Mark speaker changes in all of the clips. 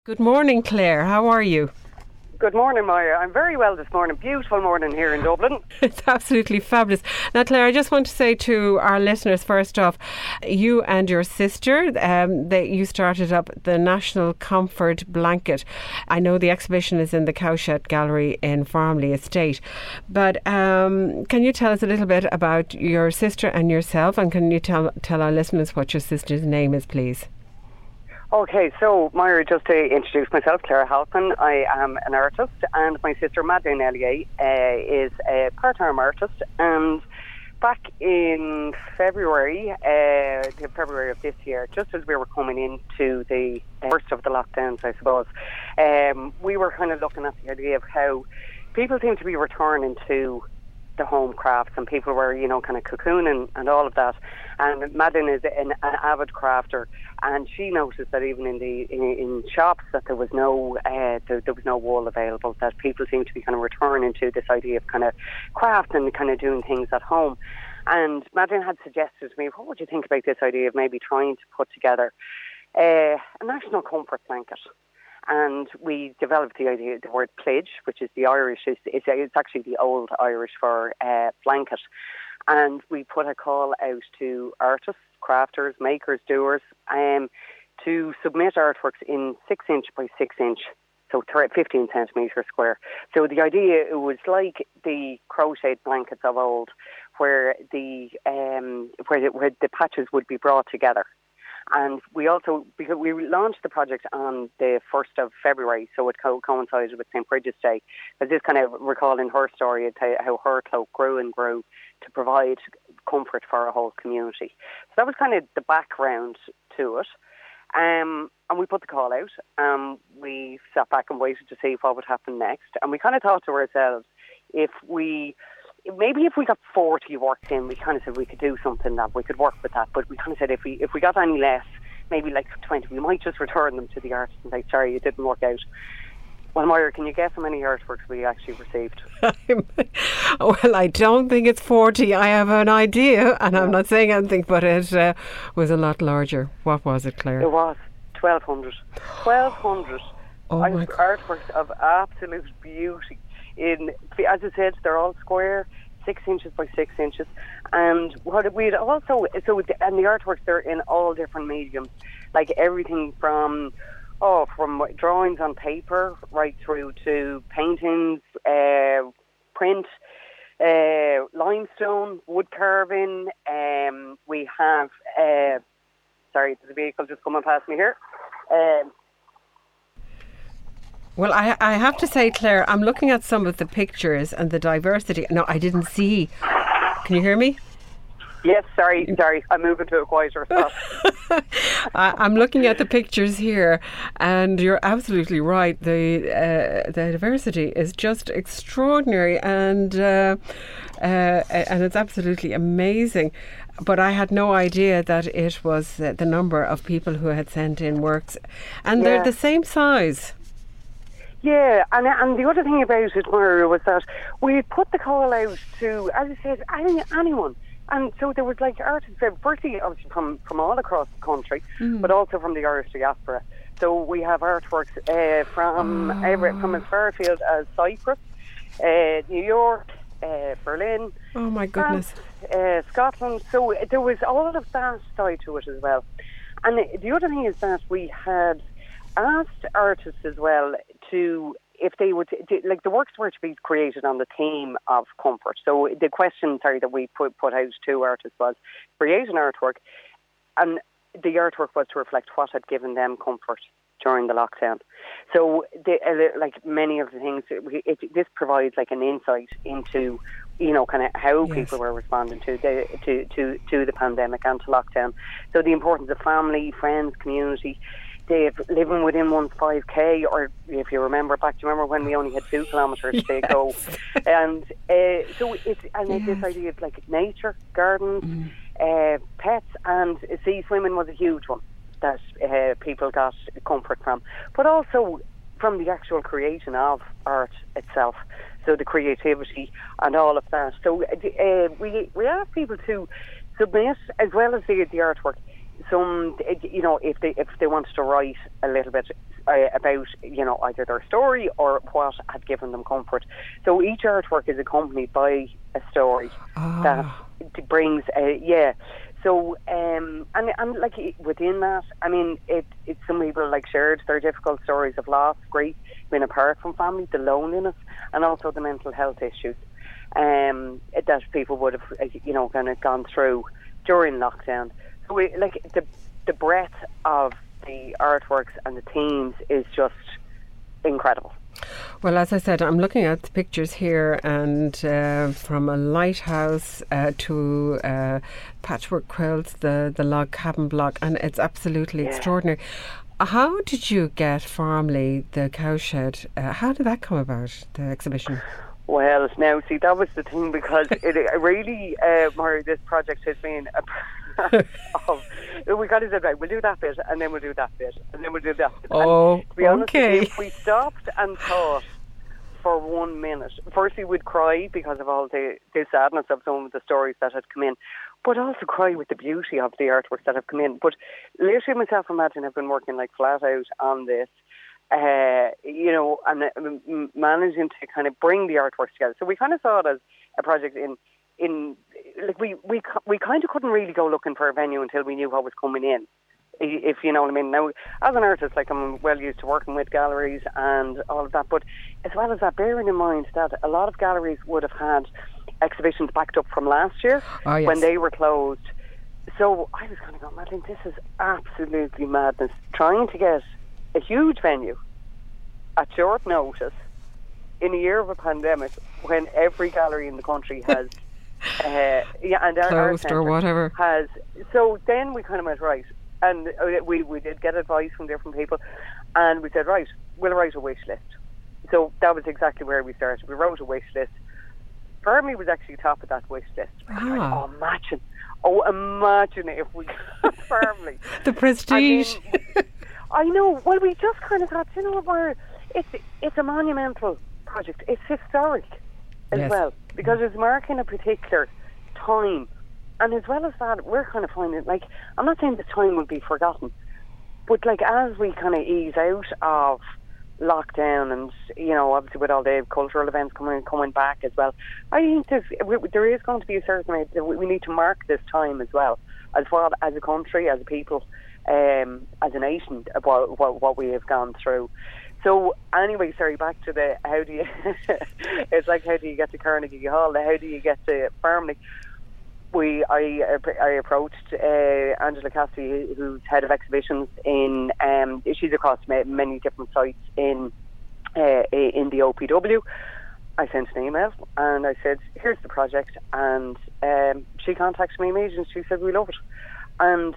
Speaker 1: Good morning, Claire. How are you?
Speaker 2: Good morning, Maya. I'm very well this morning. Beautiful morning here in Dublin.
Speaker 1: It's absolutely fabulous. Now, Claire, I just want to say to our listeners, first off, you and your sister, you started up the National Comfort Blanket. I know the exhibition is in the Cowshed Gallery in Farmley Estate, but can you tell us a little bit about your sister and yourself, and can you tell our listeners what your sister's name is, please?
Speaker 2: Okay, so Myra, just to introduce myself, Clara Halpin. I am an artist, and my sister Madeleine Ellier is a part-time artist. And back in February of this year, just as we were coming into the first of the lockdowns, I suppose, we were kind of looking at the idea of how people seem to be returning to the home crafts, and people were, kind of cocooning and all of that. And Madeleine is an avid crafter, and she noticed that even in shops that there was no wool available, that people seemed to be kind of returning to this idea of kind of craft and kind of doing things at home. And Madeleine had suggested to me, what would you think about this idea of maybe trying to put together a national comfort blanket? And we developed the idea, the word pledge, which is the Irish, it's actually the old Irish for blanket. And we put a call out to artists, crafters, makers, doers, to submit artworks in 6-inch by 6-inch, so 15 centimetre square. So the idea, it was like the crocheted blankets of old, where the patches would be brought together. And we also, because we launched the project on the 1st of February, so it coincided with St. Bridget's Day. But this kind of recalling her story, how her cloak grew and grew to provide comfort for a whole community. So that was kind of the background to it. And we put the call out. We sat back and waited to see what would happen next. And we kind of thought to ourselves, if we got 40 works in, we kind of said we could do something that we could work with that. But we kind of said if we got any less, maybe like 20, we might just return them to the artist and say, sorry, it didn't work out. Well, Moira, can you guess how many artworks we actually received?
Speaker 1: Well, I don't think it's 40. I have an idea, and I'm not saying anything, but it was a lot larger. What was it, Claire?
Speaker 2: It was 1,200. 1,200 artworks of absolute beauty. As I said, they're all square, 6 inches by 6 inches, and what we'd also and the artworks, they're in all different mediums, like everything from drawings on paper right through to paintings, print, limestone, wood carving. We have sorry, there's a vehicle just coming past me here.
Speaker 1: Well, I have to say, Claire, I'm looking at some of the pictures and the diversity. No, I didn't see. Can you hear me?
Speaker 2: Yes, sorry. I'm moving to a quieter spot.
Speaker 1: I'm looking at the pictures here, and you're absolutely right. The diversity is just extraordinary, and it's absolutely amazing. But I had no idea that it was the number of people who had sent in works, and they're the same size.
Speaker 2: Yeah, and the other thing about it, Mario, was that we put the call out to, as I said, anyone. And so there was like artists, firstly obviously from all across the country, but also from the Irish diaspora. So we have artworks from as far afield as Cyprus, New York, Berlin.
Speaker 1: Oh my goodness.
Speaker 2: France, Scotland. So there was all of that side to it as well. And the other thing is that we had asked artists as well to, if they would, like the works were to be created on the theme of comfort. So the question, that we put out to artists was create an artwork, and the artwork was to reflect what had given them comfort during the lockdown. So like many of the things, this provides like an insight into, kind of how people were responding to the pandemic and to lockdown. So the importance of family, friends, community, living within one's 5k, or if you remember when we only had 2 kilometres to go, and so it's this idea of like nature, gardens, pets, and sea swimming was a huge one that people got comfort from, but also from the actual creation of art itself. So the creativity and all of that. So we asked people to submit, as well as the artwork, some, if they wanted to write a little bit about, either their story or what had given them comfort. So each artwork is accompanied by a story that brings, So, and like within that, I mean, it's some people like shared their difficult stories of loss, grief, being apart from family, the loneliness, and also the mental health issues that people would have, kind of gone through during lockdown. So, the breadth of the artworks and the themes is just incredible.
Speaker 1: Well, as I said, I'm looking at the pictures here, and from a lighthouse to patchwork quilts, the log cabin block, and it's absolutely extraordinary. How did you get Farmley, the cowshed? How did that come about, the exhibition?
Speaker 2: Well, now, see, that was the thing, because it really, Murray, this project has been a of, we kind of said, right, we'll do that bit, and then we'll do that bit, and then we'll do that bit.
Speaker 1: Oh,
Speaker 2: and to be honest,
Speaker 1: okay.
Speaker 2: If we stopped and thought for 1 minute, firstly we'd cry because of all the sadness of some of the stories that had come in, but also cry with the beauty of the artworks that have come in. But literally myself and Madeleine have been working like flat out on this, and managing to kind of bring the artworks together. So we kind of saw it as a project we kind of couldn't really go looking for a venue until we knew what was coming in, if you know what I mean. Now, as an artist, like, I'm well used to working with galleries and all of that, but as well as that, bearing in mind that a lot of galleries would have had exhibitions backed up from last year when they were closed. So I was kind of going, Madeleine, this is absolutely madness, trying to get a huge venue at short notice in a year of a pandemic when every gallery in the country has and
Speaker 1: closed or whatever
Speaker 2: has. So then we kind of went, right, and we did get advice from different people, and we said, right, we'll write a wish list. So that was exactly where we started. We wrote a wish list. Farmley was actually top of that wish list. Imagine if we got Farmley.
Speaker 1: The prestige.
Speaker 2: I know. Well, we just kind of thought, it's a monumental project. It's historic as well, because it's marking a particular time. And as well as that, we're kind of finding, like, I'm not saying this time will be forgotten, but like, as we kind of ease out of lockdown and, obviously with all the cultural events coming back as well, I think there is going to be a certain way that we need to mark this time as well as a country, as a people, as a nation, about what we have gone through. So anyway, sorry, back to the how do you it's like, how do you get to Carnegie Hall, how do you get to Farmley? I approached Angela Cassidy, who's head of exhibitions in she's across many different sites in the OPW. I sent an email and I said, here's the project, and she contacted me immediately and she said, we love it. And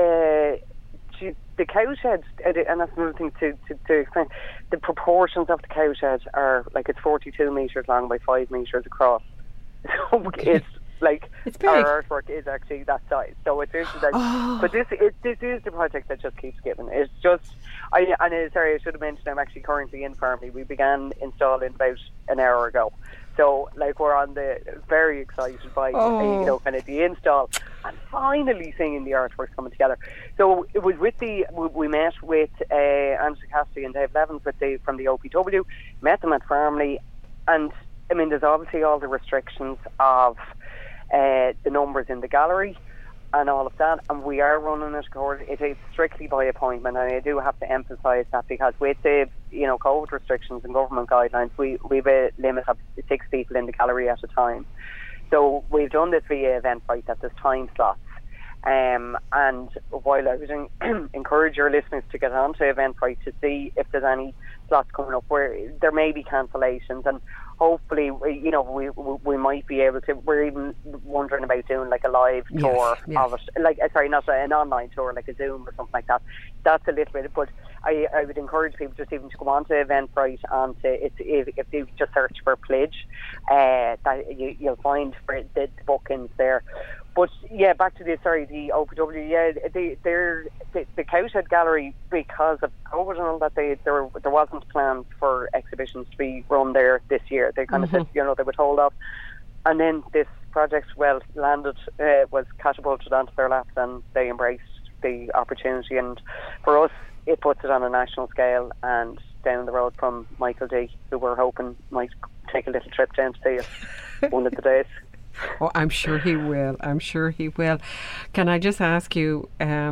Speaker 2: the cowshed, and that's another thing to explain, the proportions of the cowshed are like, it's 42 metres long by 5 metres across. So it's like, our artwork is actually that size. So it is like, but this is the project that just keeps giving. It's just, I should have mentioned, I'm actually currently in Farmley. We began installing about an hour ago. So, like, we're very excited by, kind of the install and finally seeing the artworks coming together. So it was we met with Angela Cassidy and Dave Levins from the OPW, met them at Farmley, and I mean, there's obviously all the restrictions of the numbers in the gallery and all of that, and we are running it, of course, it is strictly by appointment, and I do have to emphasise that, because with the COVID restrictions and government guidelines, we've a limit of 6 people in the gallery at a time. So we've done this via Eventbrite, that there's time slots, and while I would encourage your listeners to get onto Eventbrite to see if there's any slots coming up where there may be cancellations, and hopefully, we might be able to. We're even wondering about doing like a live tour of it, like not an online tour, like a Zoom or something like that. That's a little bit, but I would encourage people just even to go onto Eventbrite, and if you just search for Pledge, that you'll find the bookings there. But yeah, back to the OPW. Yeah, the Cowshed Gallery, because of COVID and all that, there wasn't plans for exhibitions to be run there this year. They kind of said, they would hold off, and then this project landed, was catapulted onto their laps, and they embraced the opportunity. And for us, it puts it on a national scale, and down the road from Michael D, who we're hoping might take a little trip down to see us one of the days.
Speaker 1: Oh, I'm sure he will. I'm sure he will. Can I just ask you,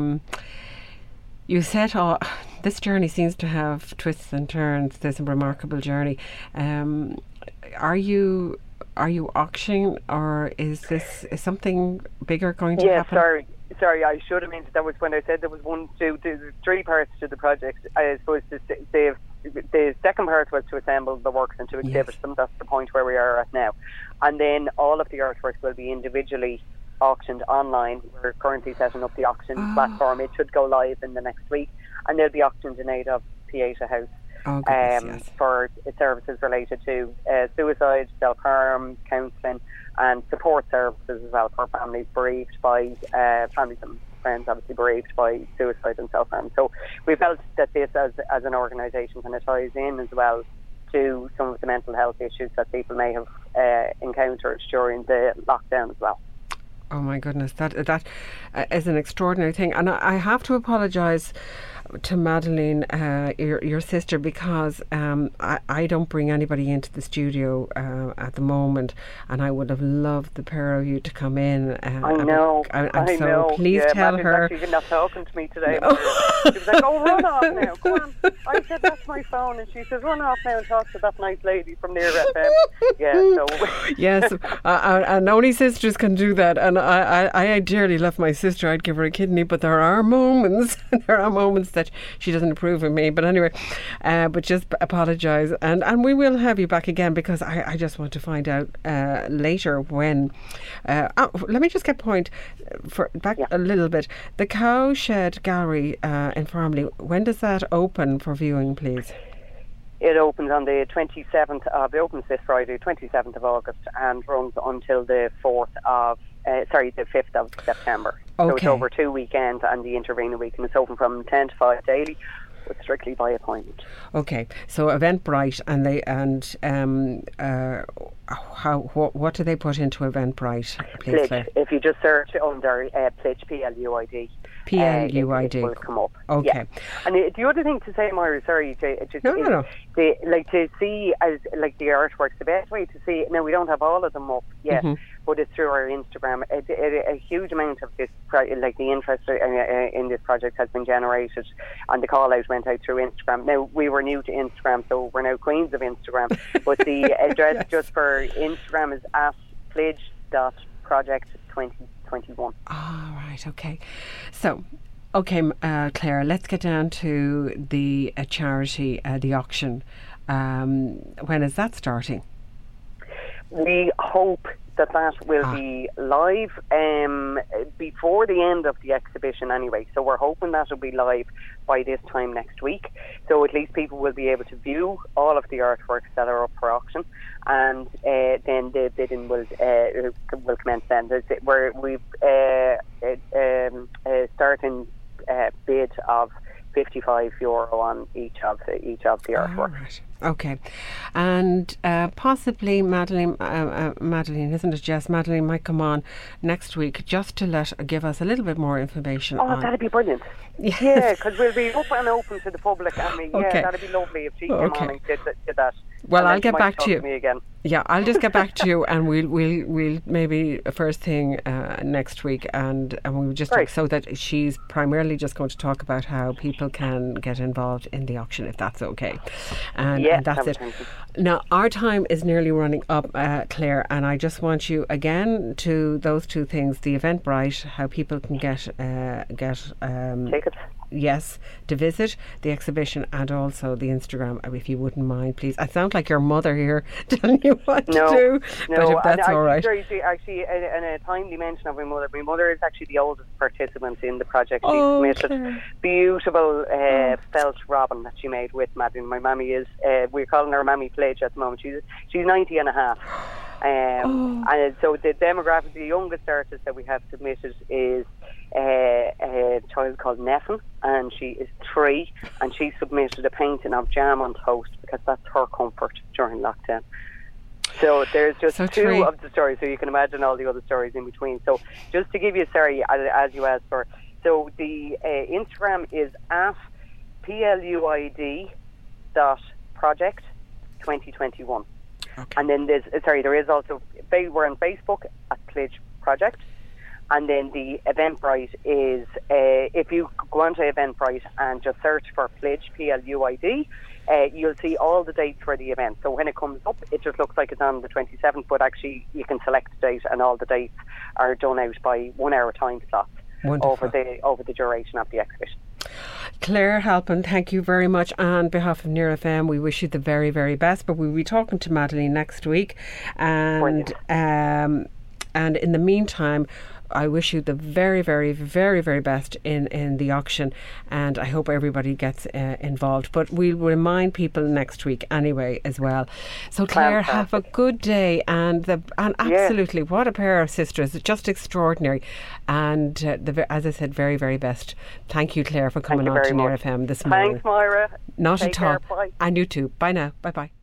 Speaker 1: you said this journey seems to have twists and turns. There's a remarkable journey. Are you auctioning, or is something bigger going to happen?
Speaker 2: Sorry, I should have mentioned that was when I said there was 3 parts to the project. I suppose the second part was to assemble the works and to exhibit them. That's the point where we are at now. And then all of the artworks will be individually auctioned online. We're currently setting up the auction platform. It should go live in the next week, and they'll be auctioned in aid of Pieta House for services related to suicide, self-harm, counselling, and support services as well for families bereaved by families and friends obviously bereaved by suicide and self-harm. So we felt that this as an organisation kind of ties in as well to some of the mental health issues that people may have encountered during the lockdown as well.
Speaker 1: Oh my goodness, that is an extraordinary thing. And I have to apologise to Madeleine, your sister, because I don't bring anybody into the studio at the moment, and I would have loved the pair of you to come in.
Speaker 2: I know.
Speaker 1: Please tell her.
Speaker 2: Actually even not talking to me today. No. She was like, "Oh, run off now, go on." I said, "That's my phone," and she says, "Run off now and talk to that nice lady from near FM." Yeah. So.
Speaker 1: Yes, and only sisters can do that. And I dearly love my sister. I'd give her a kidney, but there are moments that she doesn't approve of me. But anyway, but just apologise, and we will have you back again, because I just want to find out later when. Let me just get point a little bit. The Cowshed Gallery in Farmley. When does that open for viewing, please?
Speaker 2: It opens on the 27th of. It opens this Friday, 27th of August, and runs until the 5th of September.
Speaker 1: Okay.
Speaker 2: So it's over 2 weekends and the intervening week, and it's open from 10 to 5 daily, but strictly by appointment.
Speaker 1: Okay, so Eventbrite, what do they put into Eventbrite, please, Claire?
Speaker 2: If you just search under Plitch, PLUID.
Speaker 1: PLUID.
Speaker 2: It will come up.
Speaker 1: Okay.
Speaker 2: Yeah. And the other thing to say, Moira, sorry,
Speaker 1: No.
Speaker 2: To see as the artworks, the best way to see it. Now we don't have all of them up yet, but it's through our Instagram. A huge amount of this, the interest in this project has been generated, and the call out went out through Instagram. Now we were new to Instagram, so we're now queens of Instagram. But the address just for Instagram is @pledge.project2021.
Speaker 1: Right, okay. So, Claire, let's get down to the charity, the auction. When is that starting?
Speaker 2: We hope that will be live before the end of the exhibition anyway. So we're hoping that will be live by this time next week. So at least people will be able to view all of the artworks that are up for auction, and then the bidding will commence then. We've starting bid of €55 on each of the artworks.
Speaker 1: Right. Okay, and possibly Madeleine, isn't it, Jess? Madeleine might come on next week just to give us a little bit more information.
Speaker 2: That'd be brilliant.
Speaker 1: Yes.
Speaker 2: Yeah, because we'll be open to the public. I mean, that'd be lovely if she came on and did that.
Speaker 1: Well, I'll get back to you.
Speaker 2: Me again.
Speaker 1: Yeah, I'll just get back to you, and we'll maybe first thing next week, and we'll just so that she's primarily just going to talk about how people can get involved in the auction, if that's okay. And that's it. Now, our time is nearly running up, Claire, and I just want you again to those two things: the Eventbrite, how people can get
Speaker 2: tickets.
Speaker 1: Yes, to visit the exhibition, and also the Instagram, if you wouldn't mind, please. I sound like your mother here telling you what to do, but if that's all right.
Speaker 2: Actually, and a timely mention of my mother. My mother is actually the oldest participant in the project. She submitted beautiful felt robin that she made with Madeleine. My mammy is, we're calling her Mammy Pledge at the moment. She's 90 and a half. And so the demographic, the youngest artist that we have submitted is a child called Neffin, and she is 3, and she submitted a painting of jam on toast because that's her comfort during lockdown. So there's just two of the stories, so you can imagine all the other stories in between. So just to give you, as you asked for, so the Instagram is PLUID.project 2021.
Speaker 1: Okay.
Speaker 2: And then there is also, we're on Facebook at Pledge Project. And then the Eventbrite is, if you go onto Eventbrite and just search for Pledge, PLUID, you'll see all the dates for the event. So when it comes up, it just looks like it's on the 27th, but actually you can select the date, and all the dates are done out by 1 hour time slots over the duration of the exhibition.
Speaker 1: Claire Halpin, thank you very much. On behalf of Near FM, we wish you the very, very best. But we'll be talking to Madeleine next week, and in the meantime, I wish you the very, very, very, very best in the auction, and I hope everybody gets involved. But we'll remind people next week anyway as well. So Claire, have a good day, and absolutely, what a pair of sisters, just extraordinary, and as I said, very, very best. Thank you, Claire, for coming on to Near FM this morning.
Speaker 2: Thanks, Moira.
Speaker 1: Not
Speaker 2: Take
Speaker 1: at all.
Speaker 2: Care, bye.
Speaker 1: And you too. Bye now. Bye bye.